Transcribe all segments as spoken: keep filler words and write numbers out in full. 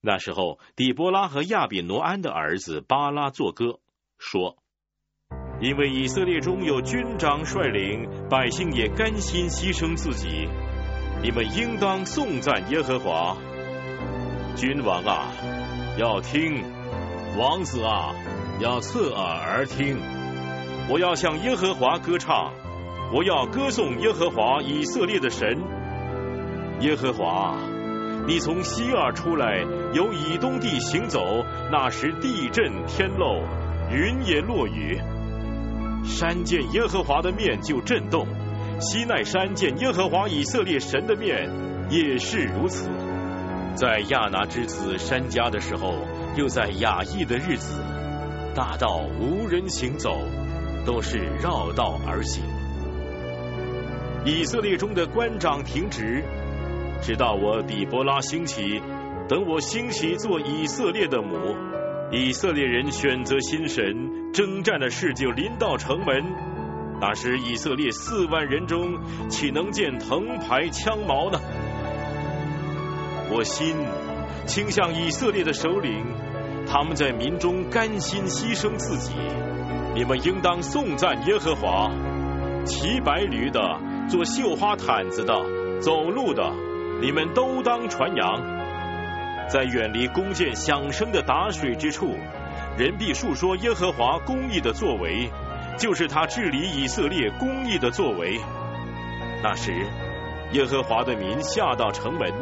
那时候，底波拉和亚比挪安的儿子巴拉作歌，说：因为以色列中有军长率领，百姓也甘心牺牲自己，你们应当颂赞耶和华。君王啊，要听；王子啊，要侧耳而听。我要向耶和华歌唱，我要歌颂耶和华以色列的神。耶和华，你从西珥出来，由以东地行走，那时地震天漏，云也落雨。山见耶和华的面就震动，西奈山见耶和华以色列神的面也是如此。在亚拿之子珊迦的时候，又在雅亿的日子，大道无人行走，都是绕道而行。以色列中的官长停职，直到我底波拉兴起，等我兴起做以色列的母。以色列人选择新神，征战的事就临到城门。那时以色列四万人中，岂能见藤牌枪矛呢？我心倾向以色列的首领，他们在民中甘心牺牲自己。你们应当颂赞耶和华。骑白驴的，做绣花毯子的，走路的，你们都当传扬。在远离弓箭响声的打水之处，人必述说耶和华公义的作为，就是他治理以色列公义的作为。那时，耶和华的民下到城门。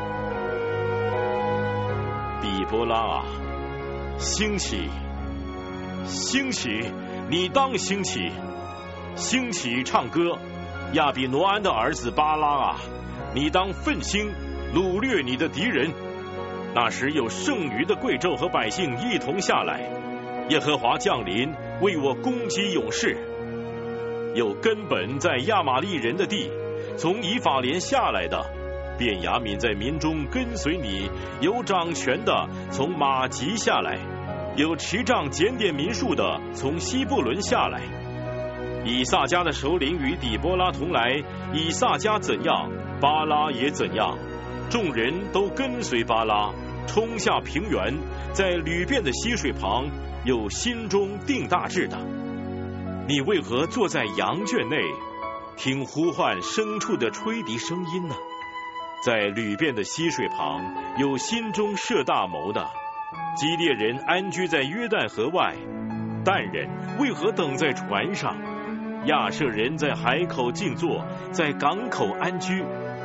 底波拉啊，兴起，兴起，你当兴起，兴起唱歌。亚比挪安的儿子巴拉啊，你当奋兴，掳掠你的敌人。那时有剩余的贵胄和百姓一同下来，耶和华降临，为我攻击勇士。有根本在亚玛利人的地，从以法莲下来的，便雅悯在民中跟随你；有掌权的从马吉下来，有持杖检点民数的从希布伦下来。以萨迦的首领与底波拉同来，以萨迦怎样，巴拉也怎样。众人都跟随巴拉，冲下平原，在吕遍的溪水旁，有心中定大志的。你为何坐在羊圈内，听呼唤牲畜的吹笛声音呢？在吕遍的溪水旁，有心中设大谋的。基列人安居在约旦河外，但人为何等在船上？亚设人在海口静坐，在港口安居。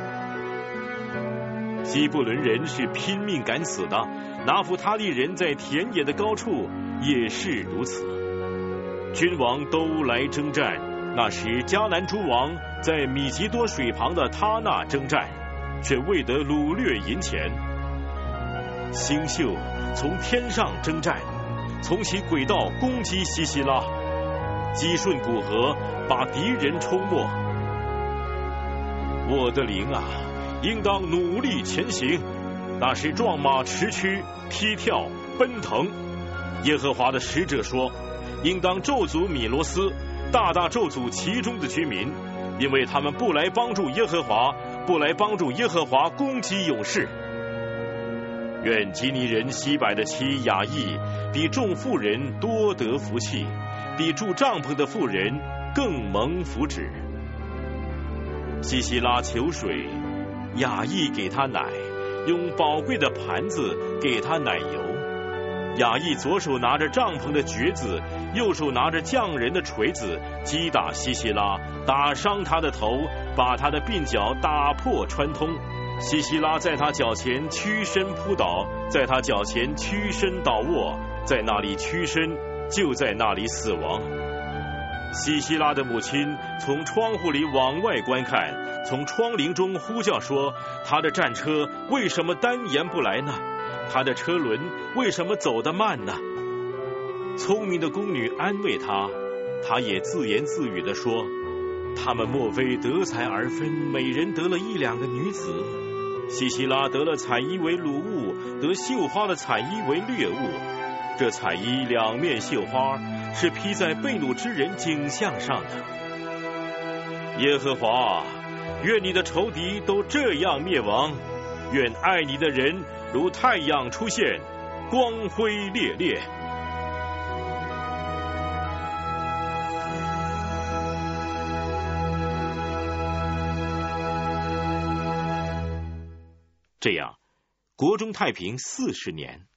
基布伦人是拼命敢死的，拿弗他利人在田野的高处也是如此。君王都来征战，那时迦南诸王在米吉多水旁的他那征战，却未得掳掠银钱。星宿从天上征战，从其轨道攻击西西拉，击顺古河，把敌人冲没。我的灵啊，应当努力前行，那时壮马驰驱，踢跳奔腾。耶和华的使者说，应当咒诅米罗斯，大大咒诅其中的居民，因为他们不来帮助耶和华，不来帮助耶和华攻击勇士。愿基尼人西百的妻雅亿比众妇人多得福气，比住帐篷的妇人更蒙福祉。西西拉求水，雅亿给他奶，用宝贵的盘子给他奶油。雅亿左手拿着帐篷的橛子，右手拿着匠人的锤子，击打西西拉，打伤他的头，把他的鬓角打破穿通。西西拉在他脚前屈身扑倒，在他脚前屈身倒卧，在那里屈身，就在那里死亡。西西拉的母亲从窗户里往外观看，从窗棂中呼叫说，他的战车为什么单言不来呢？他的车轮为什么走得慢呢？聪明的宫女安慰他，他也自言自语地说，他们莫非得财而分，每人得了一两个女子。西西拉得了彩衣为掳物，得绣花的彩衣为掠物。这彩衣两面绣花，是披在被掳之人颈项上的。耶和华，愿你的仇敌都这样灭亡，愿爱你的人如太阳出现，光辉烈烈。这样，国中太平四十年。